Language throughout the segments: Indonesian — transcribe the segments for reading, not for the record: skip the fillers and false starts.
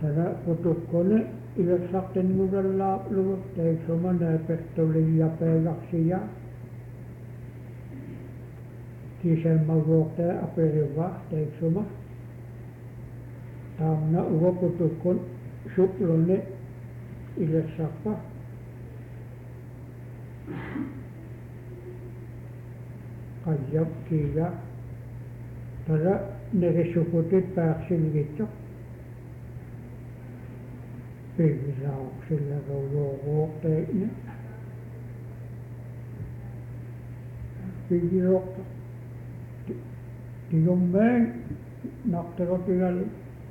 Tätä putukkone ilsakten nuudella luvut teiksuma näpestoli ja peilaksi ja kiselma vuokte aperiva teiksuma. Taamna uva putukkon suplone ilsakpa. Kajab kiia. Tätä neresukutit pääksilvitso. Piirauksilla ruovuoteille. Piirokta. Tilummeen nakterotilalle.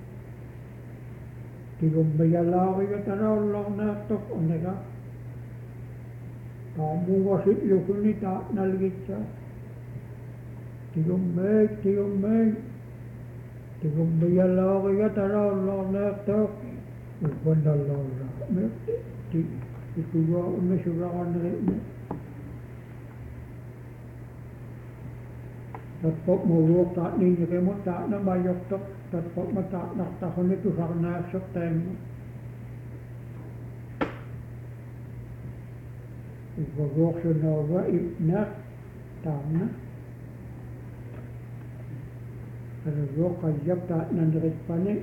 Tilummeen laavia tänä ollaan näyttö onneka. Taamuva lukuni nälkitsää. Tilummeen. Tilummeen laavia tänä ollaan näyttö. Vandalora. Itu mesuraan ini. Tapi mau tak ni kemo tak nama yoktok. Tapi mata nak tahun itu karena septem. Ibu senova ibnak tamna. Kalau kajak tak nandarit panik.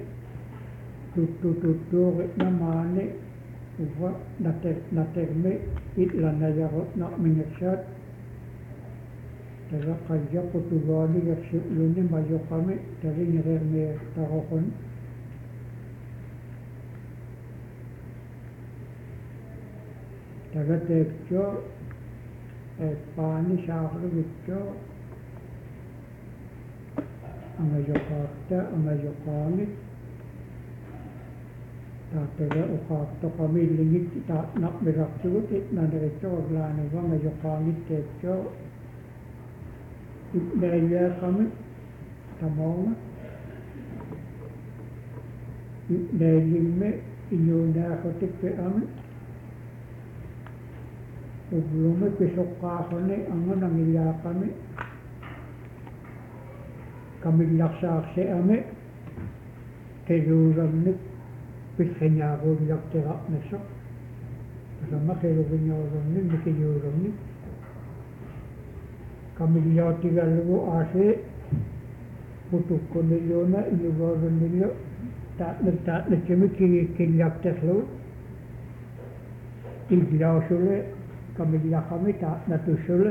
Tutu namane uva naterme itlana yarot nak minyaksat tera kaya potugani yaksiluni mayokame teri ngerme tarokon tera tekjo pani shahru vitjo angayokame Täällä uhatta kamillingit nak meraksuut itnaneritso orlaane vanga jokaangit teetso itneeliäkami tamonga itneelimme inyunaakotikkeami ublume pisokkaahone anganangillaakami kamillaksaakseame teluuramnik Piskenyago yakterak nesok, sama keluarga ni, mikirnya ni. Kami lihat tiga lagu ase, putuk kondiona, ini baru ni lo, tak cuma kiri yaktek lo. Ikhlas sule, kami lihat kami tak natu sule,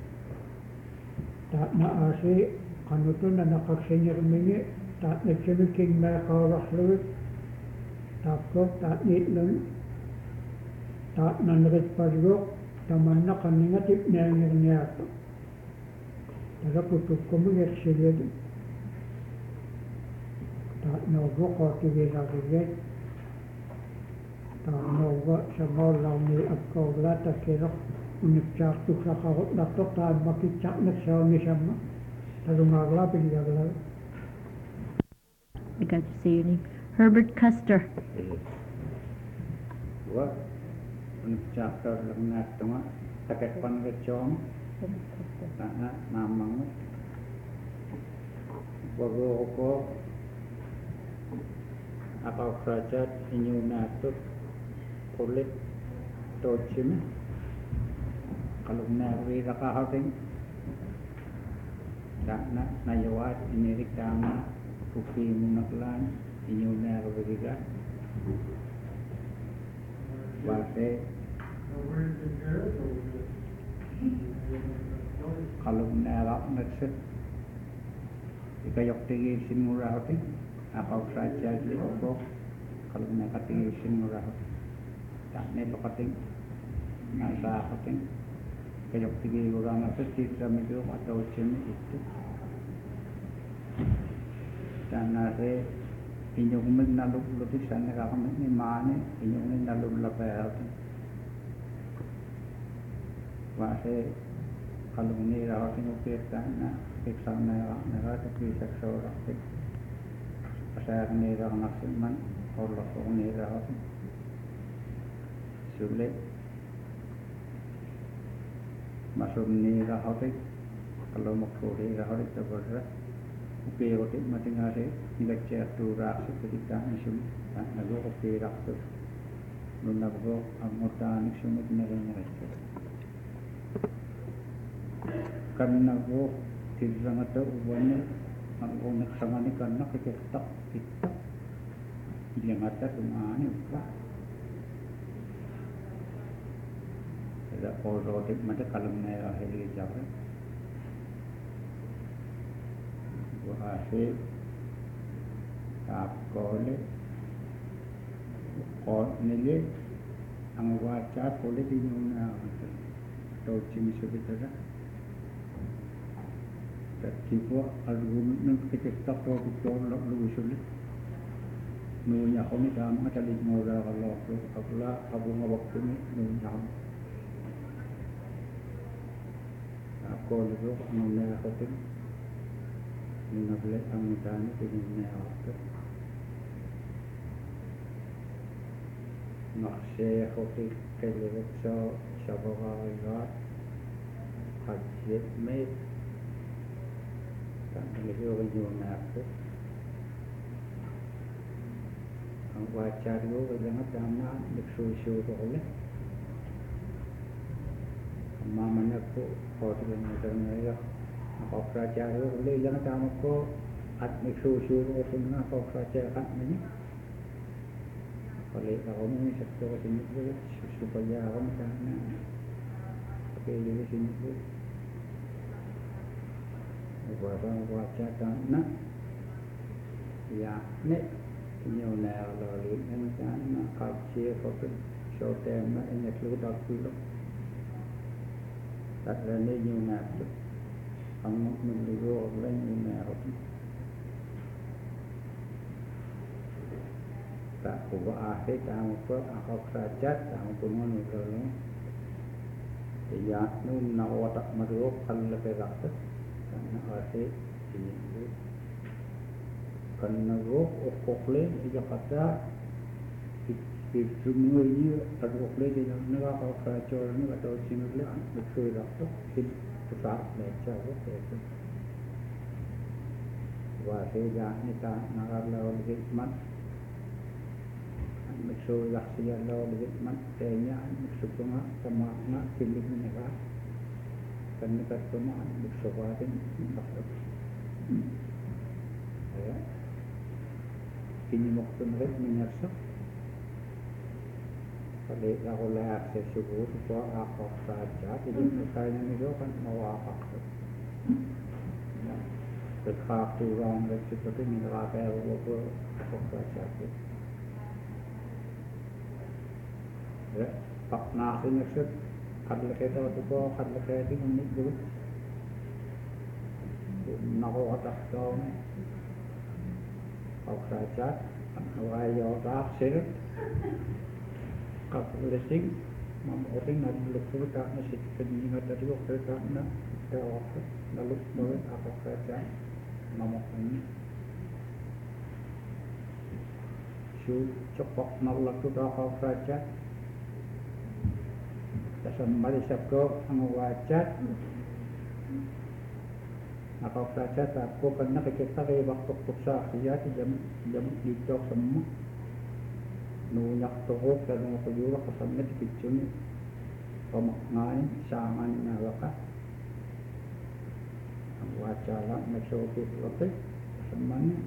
tak na ase, kanutu na nakaksenyer minye, tak cuma kiri mereka orang lo. Takut tak nilan, tak nanrit pagok, taman na kaninga tip nangirnya to. Taga putuk kamu yaksiliad. Tak nogo kati viragilet. Tak nogo sama launi akogla takero unikcak tu sakawat datok tak makicak nak sauni sama. Tarungagla pilihagla. I got to see you. Herbert Custer. What? Chapter nak tengah takut pangkecom. Nak namang. Bago apa kerajaan ini natuk kulit tocim. Kalau nawi rakahating. Tak nak najawat ini rikama kuki munaklan. Inyuna kebegiga, bahasa kalau menerap nasi, jika yok tinggi sin murah hati, apa saja di obrol, kalau menerap tinggi sin murah hati, tak ne pakating, nasa pakating, jika yok tinggi orang nasi citra medio atau cem itu, dan nasi inyong min naluk lutis sana kami ni mana inyong min naluk lapar tu, wahai kalau ni rawat inyong kerana eksana rawat tapi seksual rawat, pasal ni rawat nafsuman, Allah ni rawat, sulit masuk ni rawat, kalau makhluk rawat itu berat. upeotik matingare nilaccatura seketika nisum nago uperaktu nunago amotanik sumit narenyarecce kannago tirrangata uwane unek samani kanna keketak kita ilangata tumani uppa ada porotik mata kalamna heli jawa wahai tapkole nile ang wacha kole dinuna atau cimi sebetulnya tiba argumen nang kita tahu betul lalu sulit nunya kami dalam ada lima orang kalau apabila abu ngawak ini nunya aku lalu nunya hotel nunya beli angkutan itu nunya hotel nasi hotel kelewat sabagai hajat med kan lagi orang jual apa ang wajar yo jangan tama diksusu boleh mamanya ko hotel na ya apa prajar yo boleh jangan tama ko at diksusu ko na apa prajar kan ni boleh ako mo sa to sini supaya ako sana okay jadi sini orang waca tanah ya nek nhiều nào là luyện em cái mà cao chia có cái số tem nó em nhặt lúa đào quý lắm đặt ra đây nhiều nào không mình đi vô lấy nhiều nào tak kuwa akhir tamu ko akak sajat tamu pungon itu ya nun nawatak maduk kalau kerak karena akhir ini karena roh okokle di Jakarta di semua ini ada okokle di negara kalau kerajaan ni atau Singapura betul tak itu besar macam itu wahai ni tak nalar lawan hikmat betul lah siapa lawan hikmat tanya betul cuma semakna pilih negara karena cuma betul wahin ya kini waktu mereka menyersak pada lakukan akses subuh itu apa saja jadi mereka ini juga kan mau apa berkaturan seperti neraka apa saja ya pak nasi nyersek kadang kita itu kadang kita itu menit nak otak dong học saja awal otak sir kapalistik memotong dan lupa tak nasi penyingat dari waktu tak nak jawab lalu boleh apa saja memotong su cepat nolak tu dah học saja sembari sabko menguacat apa saja aku kena kita waktu pusat dia jam itu semua nunyak teruk dan aku juga kesannya dipicun pemaknai sangan neraka wacana mesokit lebih semuanya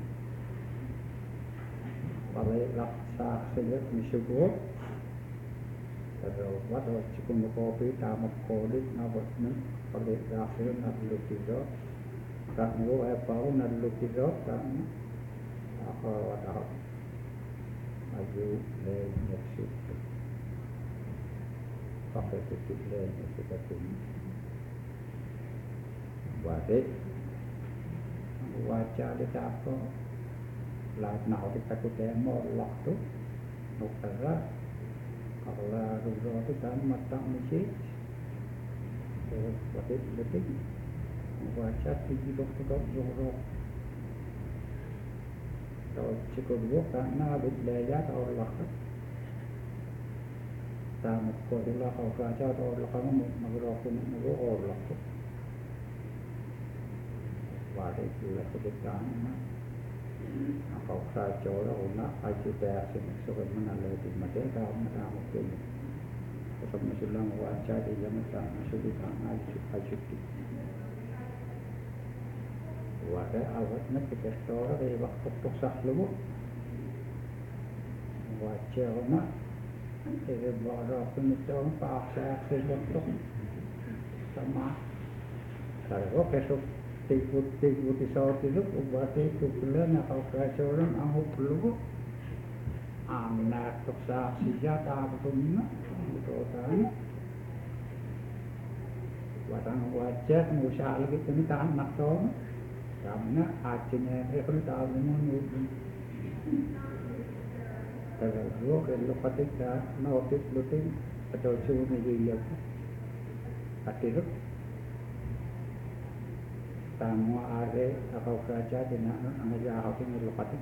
balai laksa sejak misubur terus waktu cikung kopi tamat kodik nabotnya balai laksa nabi tiga tak mau apa pun nak lukis tak apa wadah maju lagi situ pakai titik lagi seperti ini wadah waca dia apa lah nak kita kutemu waktu nukara kalau rubro itu kan matang mesti terus wadah waca tinggi dokter jorok kalau cukup dua karena bidaya atau lakar tamat kodilah kalau kerja atau lakar mau mengerokok mengerok lakar pare pula kebetulan apa cara una aja beasin so mana lagi mate ka mana mungkin so masulang waca di yang ta masuk ka aja wada awat na kita waktu tuk lu waca una bara penitong paksa sebentuk sama kalau besok tikut di saat itu buat itu bulan atau kecoran aku perlu anak tuksa senjata betul tadi watang wajah musa lagi ini tak anak tuh karena acinya itu tahu ini kalau kalau ketika notis luting atau cuma dia akhirnya tamu are atau kerja di mana anda harus melupakan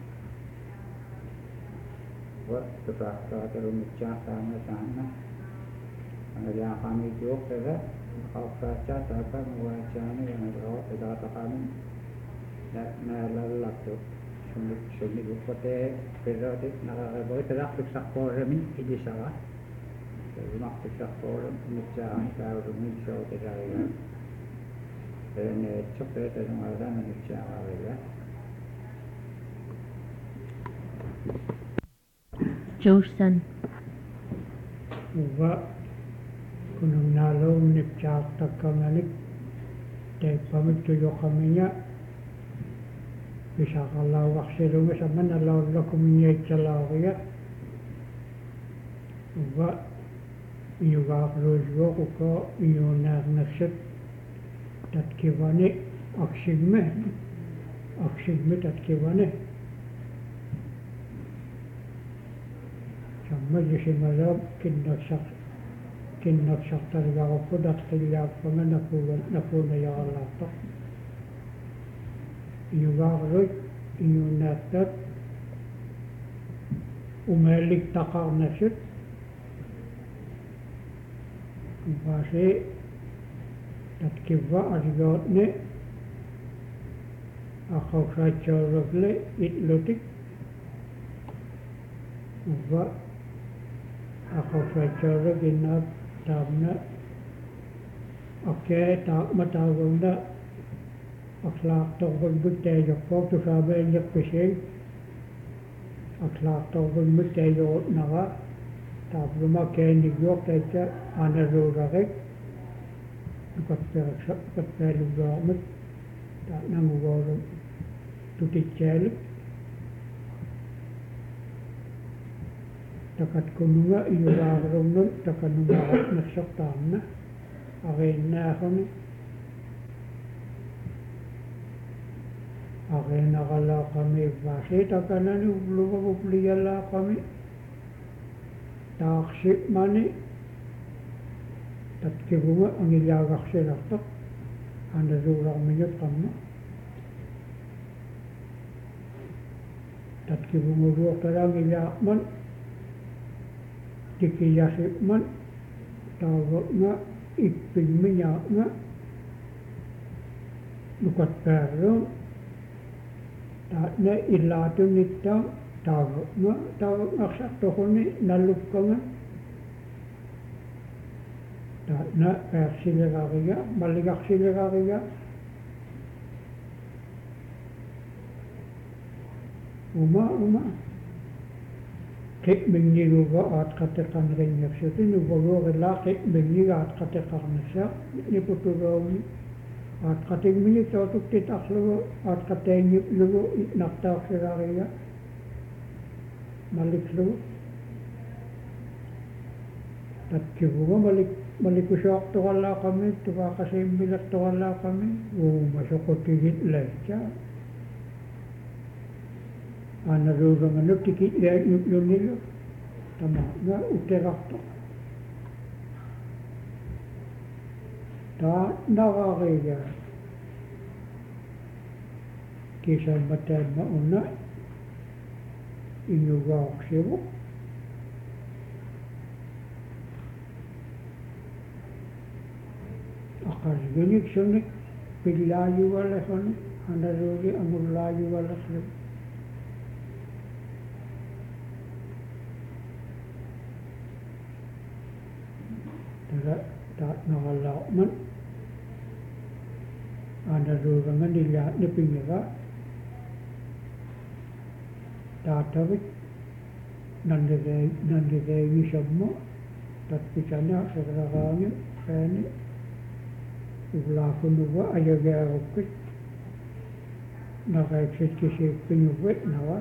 buat terasa terumicah sana anda kami juga kalau kerja dapat wajahnya yang tidak kami dan melalui tu suni lupa periode boleh terang tuksak forum ini salah rumah tuksak forum mencah kalau rumah tidak ada dan cepat dan ada mencah ada Josen. Uga kunung nalo mencah takanganik te pamit tuyo kaminya bisa kalau waksiru sama nalo lakuminya calaria uga juga harus uga iunar nasib tatkivane aksigme tatkivane sama jisi malam kinnak targa ko datkilya panga napuna ya Allah to juga harus iunatat umelik takar nasib bahasa tatkivva arigotne akau sajarokle itlotik uva akau sajarok inap tamna oke tak matawunda akhlak togon butte yokok tu sabe yak pesing akhlak togon butte yo naga tabruma kendi yok teja anarurarek Kat lugamet tak nangugoro tuticel takat kununga iuwarunun takanunga nasaktamna arena kami arena kala kami vase takanani ubliyala kami taksip mani tatkivunga ang ilagak silatok anda durang minut kami tatkivunga ruok tarang ilakman tikiyasipman tawag nga ipin minyak nga lukat peron na ilatun nitang tawag nga sakto ko ni nalupkangan na persileraria maligak sileraria uma kek mengiruga at katekan renyap siya nubago rela kek mengiruga at katekan siya ni puturong at kating minit otuk titak lugo at katenyip lugo naktak sileraria malik lugo at kibuga malikusok to wala kami, tuwa kasi bilat to wala kami, masukot tigit lecha. Narurang tikit yun nila, tama nga uterak to. Ta nakakaya, kisa matay mauna, inyugak siya. Akar ginig sunik pillaayuvalleqoni anaruuri angullaayuvalleqlu tara taatnaqallaaqman anaruurangan illaatni pingiqa taatavit nannireegisammo tatpisana seqraqaangi paani ulaakunuva ayagearukkit naqaiksitkisiippinguvet nawa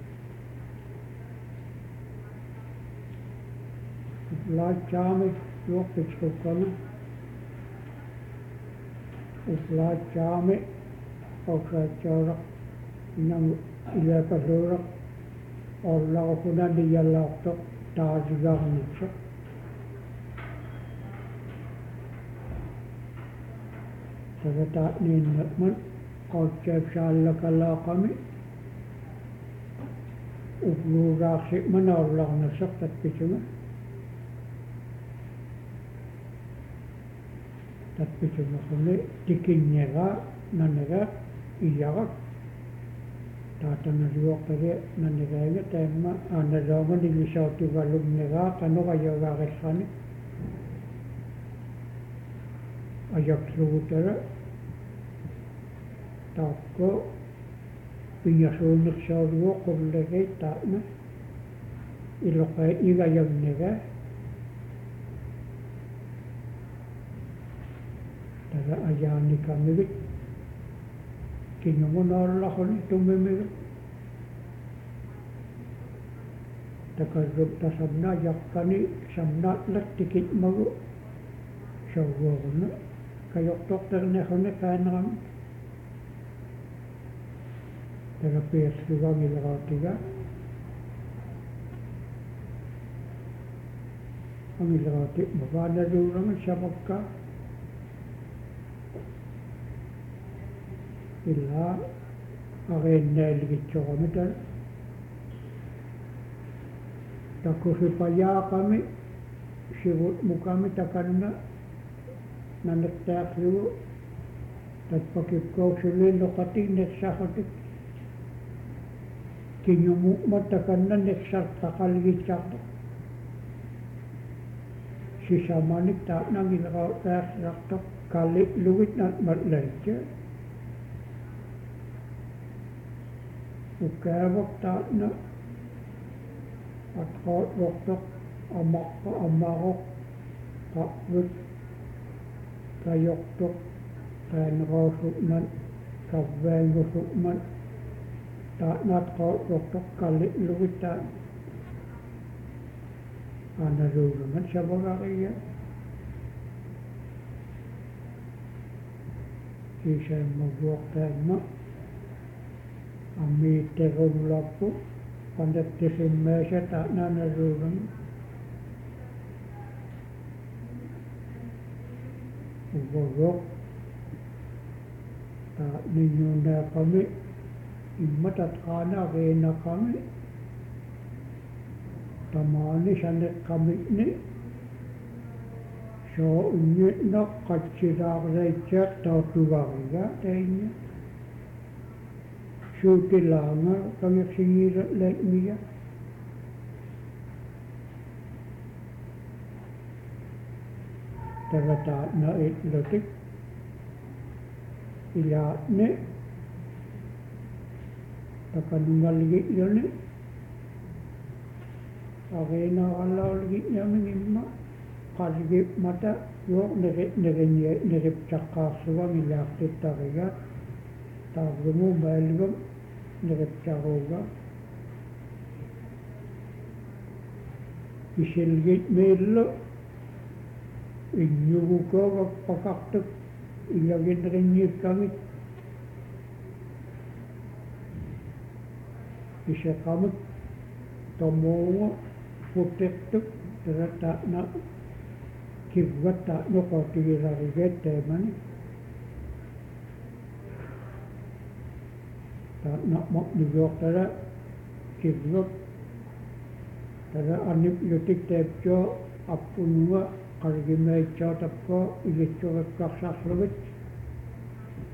uplaatsaamik juoppitskukkana uplaatsaami oksaatsaauraq inangu ileepasuuraq ollaqukuna niyallaortoq taasigarnitsoq sagataatniinnerman qautsaapsaallakalaaqami upluuraarsiqman aullarnersoq tatpisuga tatpisumerni tikinniraa nanneraa iyaraq taatanaluoqqali nanneraaga taamma aanaloongani lisautivalumneraa qanoqajagaarissani ajaksugutara taakko piñasuunneqsaaluo qullegei taatna iloqai igayagnegaa tara ajaanikamigut kingumunaallaxuni tummimigut takarrub tasamna yaqqani samnaatlat tikitmagu sauguoruna kajoqtorterneruni qaanarami tara piassugangileraatiga angileraati mavaanaluuranga samakka illaa areennailgitsoqamital takusipayaaqami sivut mukami takanna nanettaaqlugu tatpakipkausuliilloqati neqsarratik kiñumu'mat takanna neqsartaqalgitsartaq sisamanik taatnangilerautaarsiartoq kalli'lugit natmatlaitsa ukkaavaq taatna atqaatvortoq amaqqa ammaroq qaqvut kajoqtoq qaanerausukman kavvaangusukman taatnaat qaatvortoq kalli'lugit taat aanaluurangat savagariya kiisaimmavuortaamma ammiitterullappu qanattisimmaasa taatnaanaluuran uvagoq taatninnuunaaqami immatatqaanariinaqami tamaani saneqqami'ni soo unni'noq qatsilaarlaitsaaq tautuvariga tainna suutilaanga kangersingiilaitmiga tavataatna itlutik ilaatni takanungalgi'yuni areenaaqallaulgi'yamingimma qalgipmata yuoq neripsaqqaarsugang ilaartittariga taarlumu maalgum neripsaruuga isilgit miillu innyugukooga paqartuk ilaginrinniikkangit iseqamut tomuungu putteqtuk tara kivvat taatnoqotigilarigeet taamani taatnaqmaqnigiortara kivvat tara aniplutik taapsoo appununga qargimaitsaatapkoo igitsuqeqqarsarlugit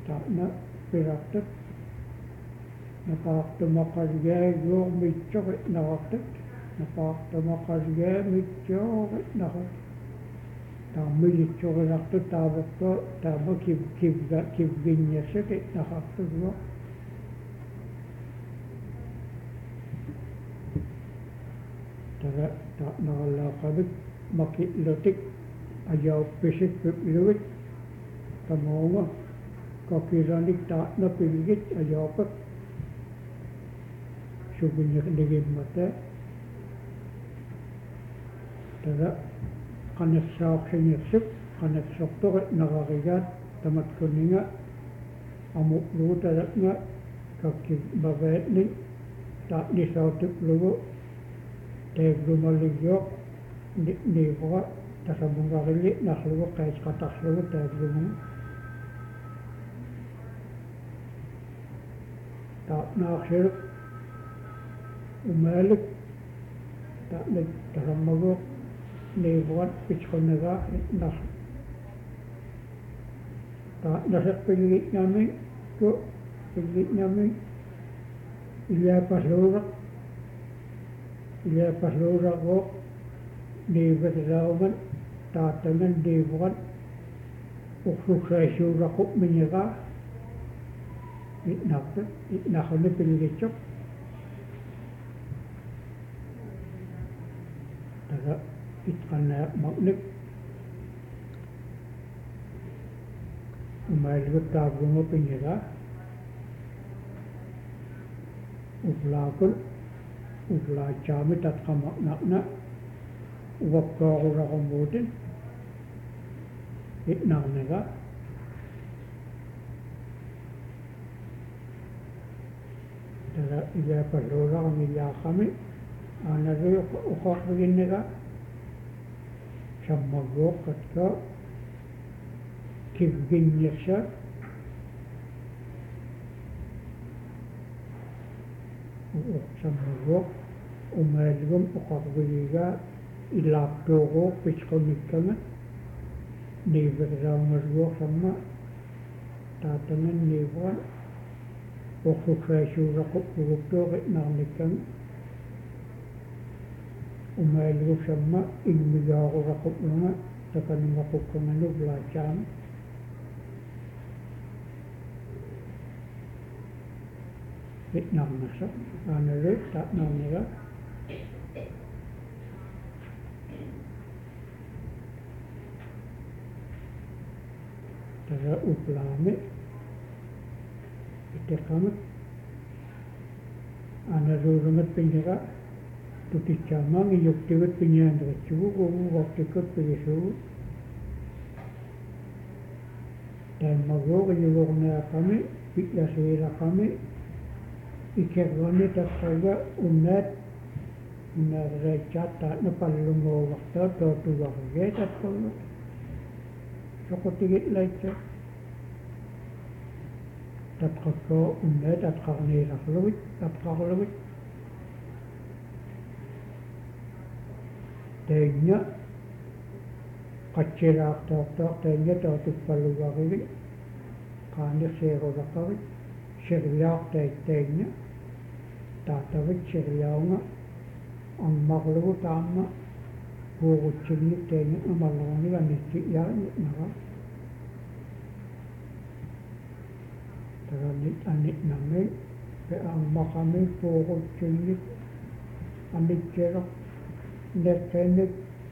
taatna pirattat napaartumaqalgaaguor mitsoqit narartat napaartumaqalgaamitsoqit narat taamilitsoqilartut taavakka taama kivginniassakit narartuguo tara taatnaralaaqavik maki'lutik ajauppisippup iluvik tamoonga kakilanik taatna pilgit ajaupak suginnigimmata tara qanassaaqsingirsuk qanassortoqit nararigaat tamatkunninga amuqluutalatnga kakki baveetni taatnisautuklugu teeglumaliggiuq niivora tasamungarilli narlugu qaisqatarlugu taaglumunga taatnaarsiluk umalik taatnik tasammaguuq niivorat pitqunnagaa nar taatnaseqqilligitnaami ku pilligitnaami iliapasluuraqquuq niivatirauman taatangan niivorat uqsuksaisuuraqquq minigaa itnartut itnarruni pilligitsuq tara itqannaaqmaqnik umailugut taavlungu pinnigaa uflaakul uflaatsaami tatqamaqnaqna uvakkooquraqumuutin itnarniga tara iliapasluuraqamillaaqami aanarui uqorriginniga sammaguuq katka kivginniassa sammaguuq umaalgum uqorrigigaa ilaaqtuuquuq pitqunnikkanga niivirraungalguuq samma taatangan niivuan uqsuksaisuuraqquq luguktuuqit narnikkanga umaalgum samma ingmigaaquraqquqlunga takanungaqukkanganu ulaatsaami itnarnassa aanari taatnarniga tara uplaami iteqamat aanaruurungat pinniga tutitsaamaang iyuktigut pinniaanderitsugu uvuuqortikkut pigisugu taimmaguuq iyuvornaaqami pi'lasiilaqami ikerrani taqqaga unnaariraitsaat taatna pallunguuvartaa tootuvarigee tatqullut soqutigitlaitsa tatqakkoo unnaat atqarniilarlugit tatqarlugit teigna qatsilaartaartaar teigna tootuppalluvarigit qaanirsiirulaqarit sirliaartait teigna taatavit sirliaunga ammarlugu taamma puurutsignik teigna amalleruniga nitsi'yaanitnara taranit annitnami pe ammaqami puurutsignik anitseroq neqqennik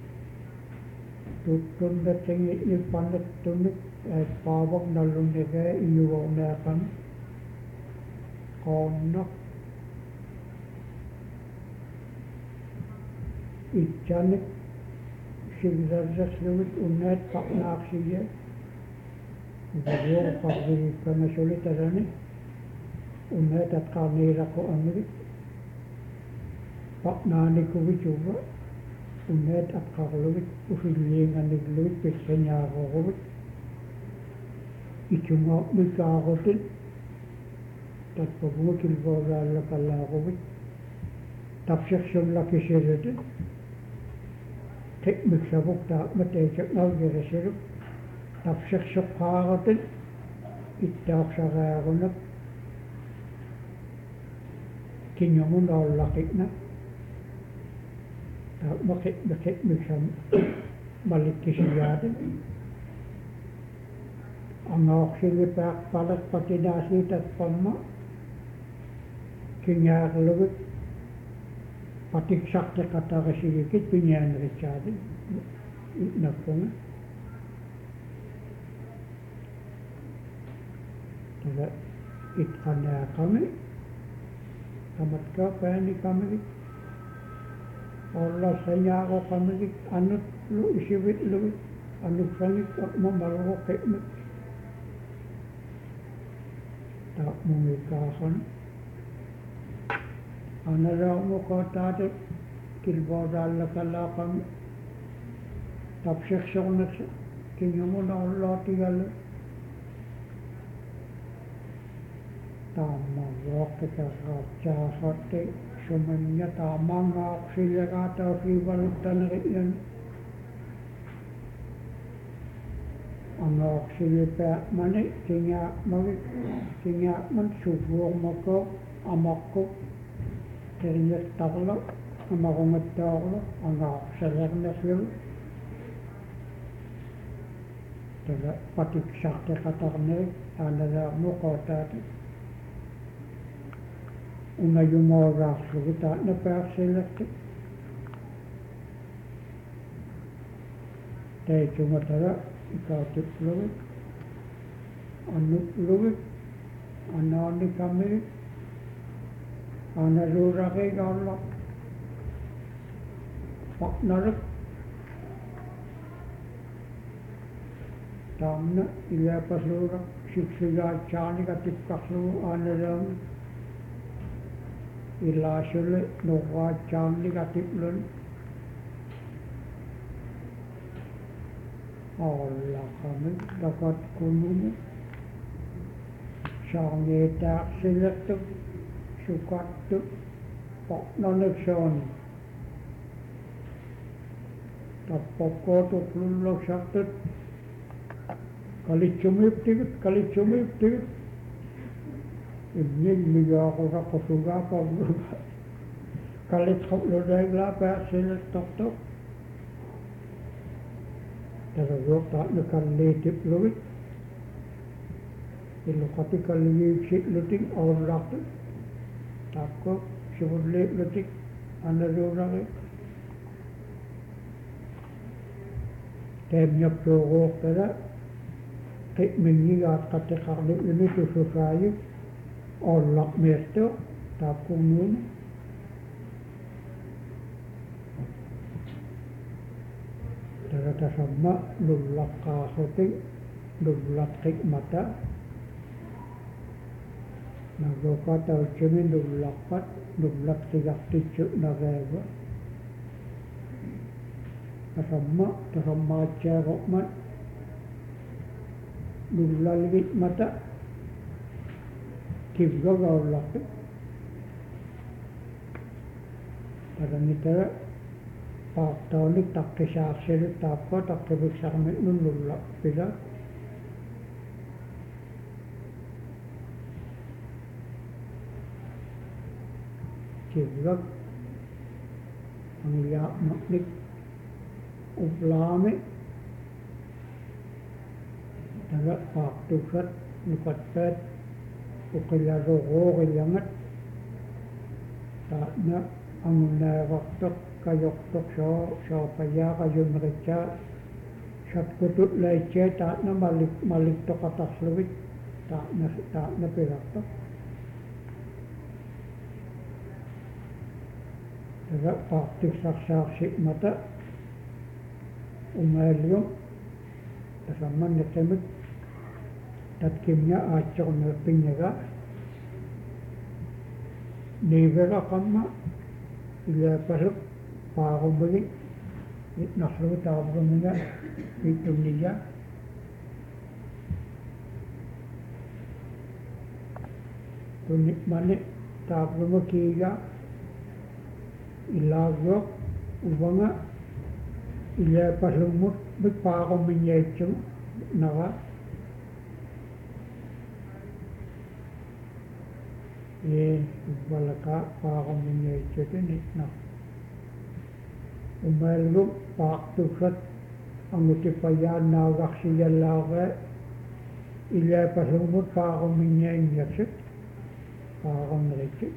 tuttundatsingi'nik pannattunnik paavaq nallunnigaa iyuvornaaqami qaonnaq itsanik siglarrerlugit unnaat paqnaaqsiya uvaruoqarrigikkangasuli tarani unnaat atqarniilaqu amigit paqnaanikuvituva unnaat atqarlugit usilliinganniglugit pissañaaruuruvit itsungaaqmikaarutin tatpavugu kilvooraallapallaaruvit tapsirsullakisiritin tekmiksavuk taaqma teisaqnargerisirup tapsirsuqqaaratin ittaaqsaraarunak kinyomun ollaqitna maqit miksam malikkisiyaati angaaqsilipaaqpalak patinaasiitatpamma kingaarlugit patiksarteqatarisigikit pinianeritsaati nappunga tala itqanaaqami amatkaapaanikamilik ollassañaaqoqamikik anutlu isivitlugit anuksangik ormamalgoqimik taaqmungikaaxan anaraumuqotaate kilbooraallakalaqami tapsiqsornaqsa kingamunaulloatigalu taammaruoqqitaraatsaaqatte sumanña taammangaaqsilleqaatausiivaluttaneri'an angaaqsilipaaqmani kingaaqman suvuormako amaqqu teriñattarlu amaqungattaorlu angaaqsalernerlu tala patiksarteqatarnerik aanalaarmuqootaati unajumooraarlugu taatnapaarsilerti teicungatala ikautiplugit annuplugit anaanikamigit analuuraqigaarla partnerik taamna ilaapasluura siksigaatsaaniga tikkarlugu aanalaami ilaasulle nuqaatsaanniga tiplun ollaqamik takatkunumu saangeetaaqsilertuk sukattuk partnerniksooni tappokkootuplullaksartut kalitsumiiptigit imnilmigaaquraqqusugaaqavlu kalitqoqlureeglaapaaqsilertortoq tarajuuqtaaqnukalliitiplugit illuqatikalligiiksitlutik orlartut taakko sivulliitlutik analuurari teemñaptuuruuqtala qitmingigaatqatiqarlu'luni tususaayuk ollaqmiirtu taakkunnuun taratasamma lullaqqaaquti lullatqikmata nagoqatautsimi lullaqpat lullatqigartitsu nareeva tasammaatsiaroqmat lullalgikmata kivgagaullaqti taranitara paaqtaunik taqqisaarsili taappa taqqiviksarmit nullullappila kivgag angiyaaqmaqnik uplaami tala paaqtuksat nukatpaat uqillaruquuqillangat taatna angunnaeqartoq kajoqtoq soopayaaqa satkutut laitsia taatna maliktoqatarluvit taatna pilartoq tala paaqtiksarsaarsikmata umaalium tasammanniqimik tatkimña aatsoqnerpinñaga niiveraqamma ilaapasuk paarumigit itnarlugu taavrumiga ittunniya tunnikmani taavrumu kiiga ilaagyoq uvanga ilaapasumut mik paarumiñaitsu naga Valaka paaqamunniitsutin itna umaallu paartuksat angutipayaannaagarsiyallaare ilaapassumut paaqamunnianniaksut paaqammeritsut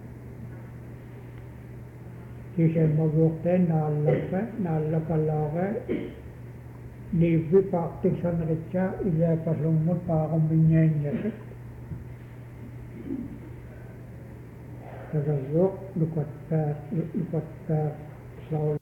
kisemmavuorteen naallapalaare niivvi paartiksaneritsaa ilaapassumut paaqamunnianniaksut Tagalog, lukat per